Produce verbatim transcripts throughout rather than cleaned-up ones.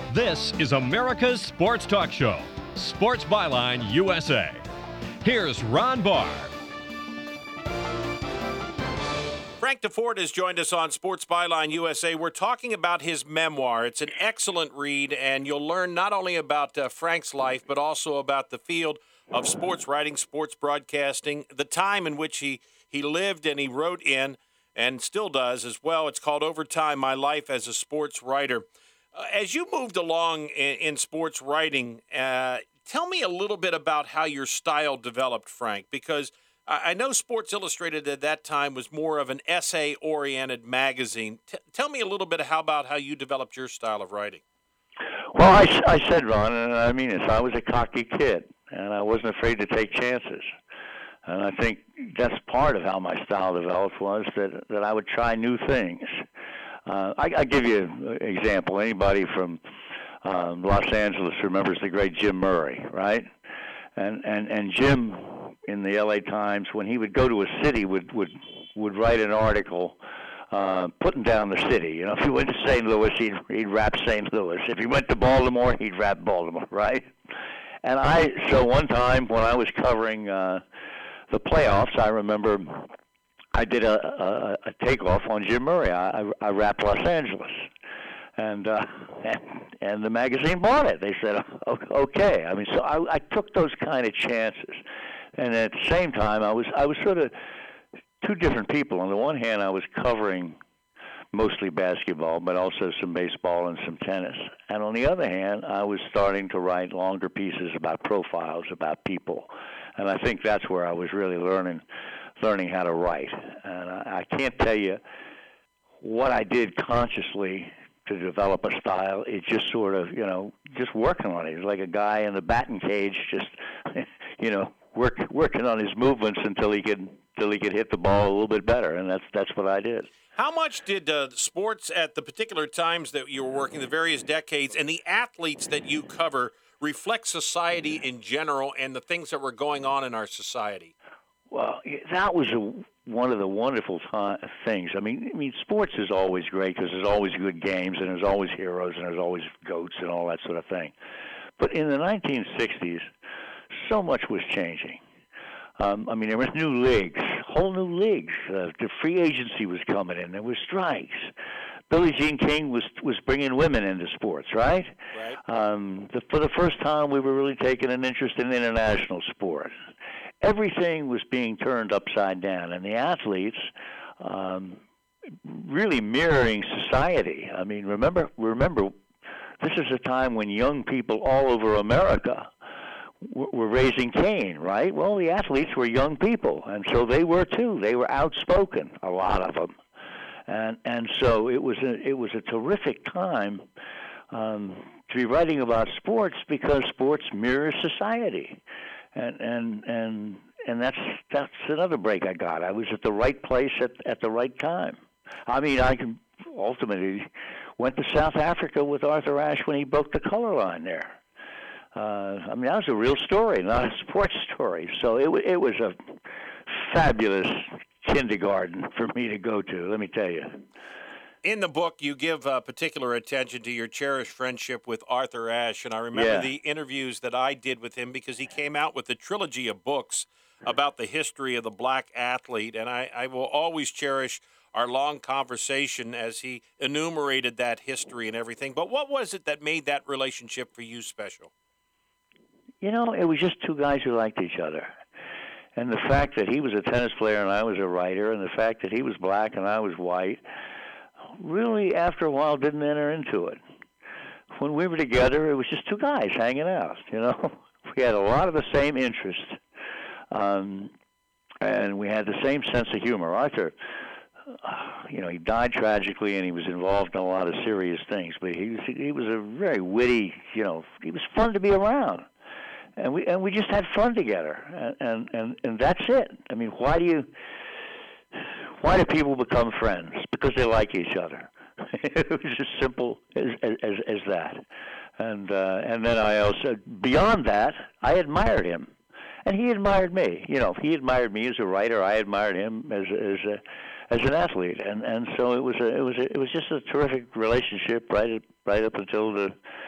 This is America's Sports Talk Show, Sports Byline U S A. Here's Ron Barr. Frank DeFord has joined us on Sports Byline U S A. We're talking about his memoir. It's an excellent read, and you'll learn not only about uh, Frank's life, but also about the field of sports writing, sports broadcasting, the time in which he, he lived and he wrote in, and still does as well. It's called Overtime, My Life as a Sports Writer. Uh, as you moved along in, in sports writing, uh, tell me a little bit about how your style developed, Frank, because I, I know Sports Illustrated at that time was more of an essay-oriented magazine. T- tell me a little bit how about how you developed your style of writing. Well, I, I said, Ron, and I mean this, I was a cocky kid, and I wasn't afraid to take chances. And I think that's part of how my style developed was that, that I would try new things. Uh, I, I give you an example. Anybody from um, Los Angeles remembers the great Jim Murray, right? And and and Jim in the L A Times, when he would go to a city, would would would write an article uh, putting down the city. You know, if he went to Saint Louis, he'd he'd rap Saint Louis. If he went to Baltimore, he'd rap Baltimore, right? And I so one time when I was covering uh, the playoffs, I remember I did a, a, a takeoff on Jim Murray. I, I, I rapped Los Angeles, and, uh, and and the magazine bought it. They said, okay. I mean, so I, I took those kind of chances, and at the same time, I was I was sort of two different people. On the one hand, I was covering mostly basketball, but also some baseball and some tennis. And on the other hand, I was starting to write longer pieces about profiles, about people, and I think that's where I was really learning. learning how to write. And I, I can't tell you what I did consciously to develop a style. It just sort of, you know, just working on it. It's like a guy in the batting cage just, you know, work, working on his movements until he could until he could hit the ball a little bit better, and that's that's what I did. How much did uh, sports at the particular times that you were working, the various decades, and the athletes that you cover reflect society in general and the things that were going on in our society? Well, that was a, one of the wonderful th- things. I mean, I mean, sports is always great because there's always good games and there's always heroes and there's always goats and all that sort of thing. But in the nineteen sixties, so much was changing. Um, I mean, there was new leagues, whole new leagues. Uh, the free agency was coming in. There were strikes. Billie Jean King was was bringing women into sports, right? Right. Um, the, for the first time, we were really taking an interest in international sport. Everything was being turned upside down, and the athletes um, really mirroring society. I mean, remember, remember, this is a time when young people all over America w- were raising Cain, right? Well, the athletes were young people, and so they were too. They were outspoken, a lot of them, and and so it was a, it was a terrific time um, to be writing about sports because sports mirrors society. And and and and that's that's another break I got. I was at the right place at at the right time. I mean, I can ultimately went to South Africa with Arthur Ashe when he broke the color line there. Uh, I mean, that was a real story, not a sports story. So it it was a fabulous kindergarten for me to go to. Let me tell you. In the book, you give uh, particular attention to your cherished friendship with Arthur Ashe, and I remember Yeah. the interviews that I did with him because he came out with a trilogy of books about the history of the black athlete, and I, I will always cherish our long conversation as he enumerated that history and everything. But what was it that made that relationship for you special? You know, it was just two guys who liked each other. And the fact that he was a tennis player and I was a writer, and the fact that he was black and I was white, really, after a while, didn't enter into it. When we were together, it was just two guys hanging out, you know. We had a lot of the same interests, um, and we had the same sense of humor. Arthur, uh, you know, he died tragically, and he was involved in a lot of serious things, but he was, he was a very witty, you know, he was fun to be around. And we and we just had fun together, and, and, and, and that's it. I mean, why do you... Why do people become friends? Because they like each other. It was as simple as as, as that. And uh, and then I also, beyond that, I admired him, and he admired me. You know, he admired me as a writer. I admired him as as a, as an athlete. And, and so it was a it was a, it was just a terrific relationship right right up until the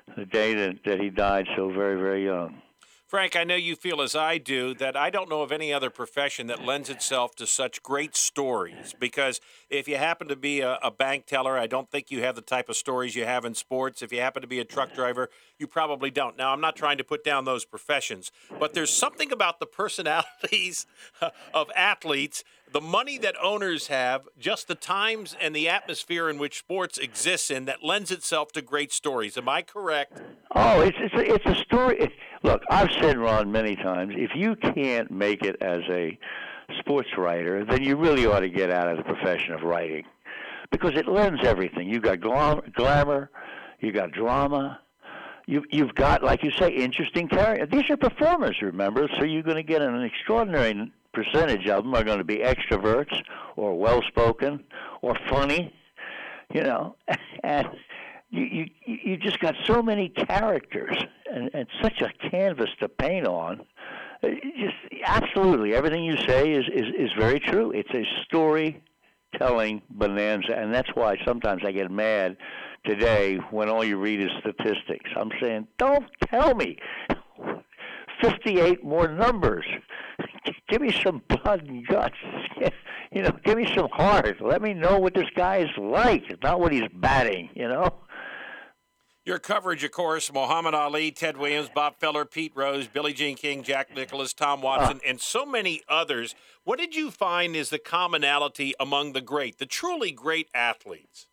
the day that, that he died so very, very young. Frank, I know you feel as I do that I don't know of any other profession that lends itself to such great stories, because if you happen to be a, a bank teller, I don't think you have the type of stories you have in sports. If you happen to be a truck driver, you probably don't. Now, I'm not trying to put down those professions, but there's something about the personalities of athletes, the money that owners have, just the times and the atmosphere in which sports exists in that lends itself to great stories. Am I correct? Oh, it's it's a, it's a story. It, look, I've said, Ron, many times, if you can't make it as a sports writer, then you really ought to get out of the profession of writing, because it lends everything. You got glam- glamour, you got drama, you you've got, like you say, interesting characters. These are performers, remember? So you're going to get an extraordinary percentage of them are going to be extroverts or well-spoken or funny, you know, and you you you just got so many characters and, and such a canvas to paint on. Just absolutely everything you say is, is, is very true. It's a storytelling bonanza, and that's why sometimes I get mad today when all you read is statistics. I'm saying, don't tell me fifty-eight more numbers. Give me some blood and guts. You know, give me some heart. Let me know what this guy is like, not what he's batting, you know? Your coverage, of course, Muhammad Ali, Ted Williams, Bob Feller, Pete Rose, Billie Jean King, Jack Nicklaus, Tom Watson, uh, and so many others. What did you find is the commonality among the great, the truly great athletes?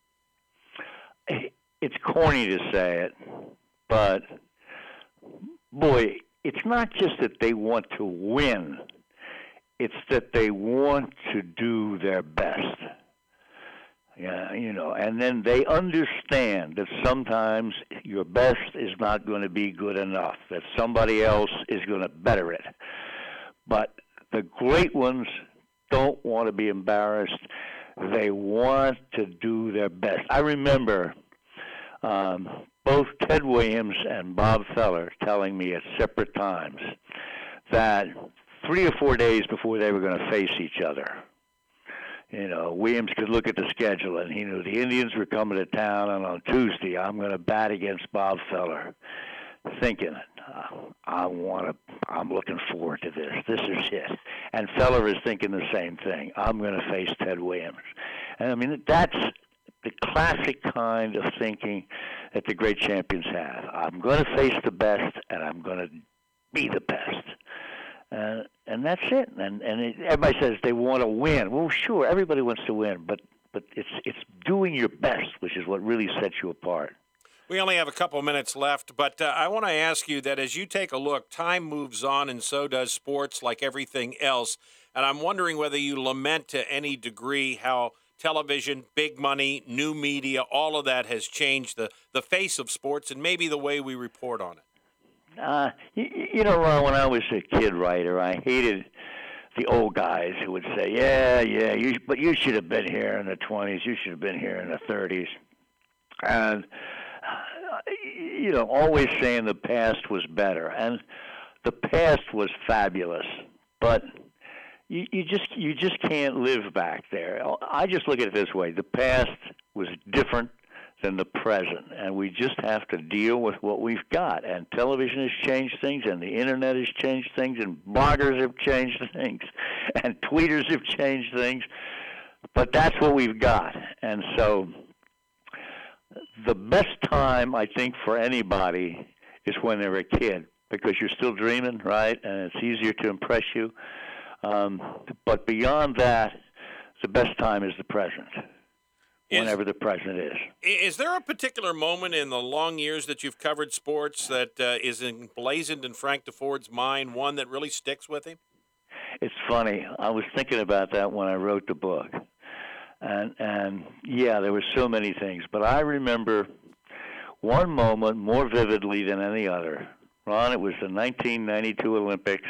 It's corny to say it, but, boy, it's not just that they want to win. It's that they want to do their best. Yeah, you know, and then they understand that sometimes your best is not going to be good enough, that somebody else is going to better it. But the great ones don't want to be embarrassed. They want to do their best. I remember um, both Ted Williams and Bob Feller telling me at separate times that three or four days before they were going to face each other, you know, Williams could look at the schedule, and he knew the Indians were coming to town, and on Tuesday I'm going to bat against Bob Feller, thinking, uh, I want to, I'm looking forward to this. This is it. And Feller is thinking the same thing. I'm going to face Ted Williams. And, I mean, that's the classic kind of thinking that the great champions have. I'm going to face the best, and I'm going to be the best. Uh, and that's it. And and it, everybody says they want to win. Well, sure, everybody wants to win, but but it's it's doing your best, which is what really sets you apart. We only have a couple minutes left, but uh, I want to ask you that as you take a look, time moves on, and so does sports, like everything else. And I'm wondering whether you lament to any degree how television, big money, new media, all of that has changed the, the face of sports and maybe the way we report on it. Uh, you, you know, Ron, when I was a kid writer, I hated the old guys who would say, yeah, yeah, you, but you should have been here in the twenties. You should have been here in the thirties. And, uh, you know, always saying the past was better. And the past was fabulous. But you, you just you just can't live back there. I just look at it this way. The past was different than the present, and we just have to deal with what we've got. And television has changed things, and the internet has changed things, and bloggers have changed things, and tweeters have changed things. But that's what we've got. And so the best time, I think, for anybody is when they're a kid, because you're still dreaming, right? And it's easier to impress you. Um, but beyond that, the best time is the present. Whenever the president is. Is there a particular moment in the long years that you've covered sports that uh, is emblazoned in Frank Deford's mind, one that really sticks with him? It's funny. I was thinking about that when I wrote the book. And, and yeah, there were so many things. But I remember one moment more vividly than any other. Ron, it was the nineteen ninety-two Olympics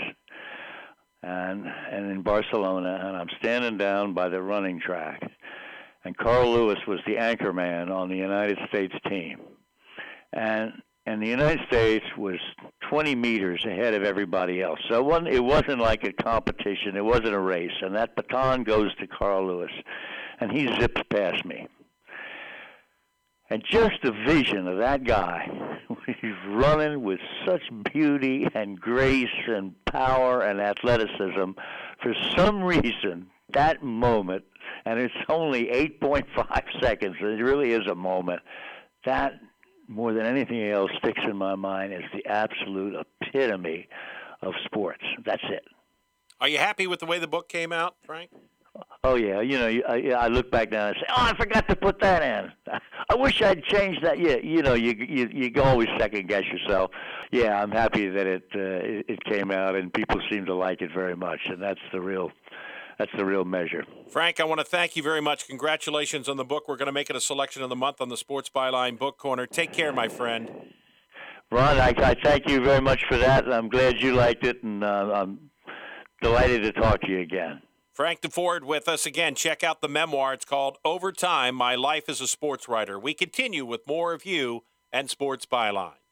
and, and in Barcelona, and I'm standing down by the running track. And Carl Lewis was the anchor man on the United States team. And and the United States was twenty meters ahead of everybody else. So it wasn't, it wasn't like a competition. It wasn't a race. And that baton goes to Carl Lewis. And he zips past me. And just the vision of that guy, he's running with such beauty and grace and power and athleticism. For some reason, that moment, and it's only eight point five seconds, it really is a moment, that, more than anything else, sticks in my mind as the absolute epitome of sports. That's it. Are you happy with the way the book came out, Frank? Oh, yeah. You know, I, I look back now and say, oh, I forgot to put that in. I wish I'd changed that. Yeah, you know, you you you always second-guess yourself. Yeah, I'm happy that it, uh, it it came out, and people seem to like it very much, and that's the real that's the real measure. Frank, I want to thank you very much. Congratulations on the book. We're going to make it a selection of the month on the Sports Byline Book Corner. Take care, my friend. Ron, I, I thank you very much for that, and I'm glad you liked it, and uh, I'm delighted to talk to you again. Frank DeFord with us again. Check out the memoir. It's called Over Time, My Life as a Sports Writer. We continue with more of you and Sports Byline.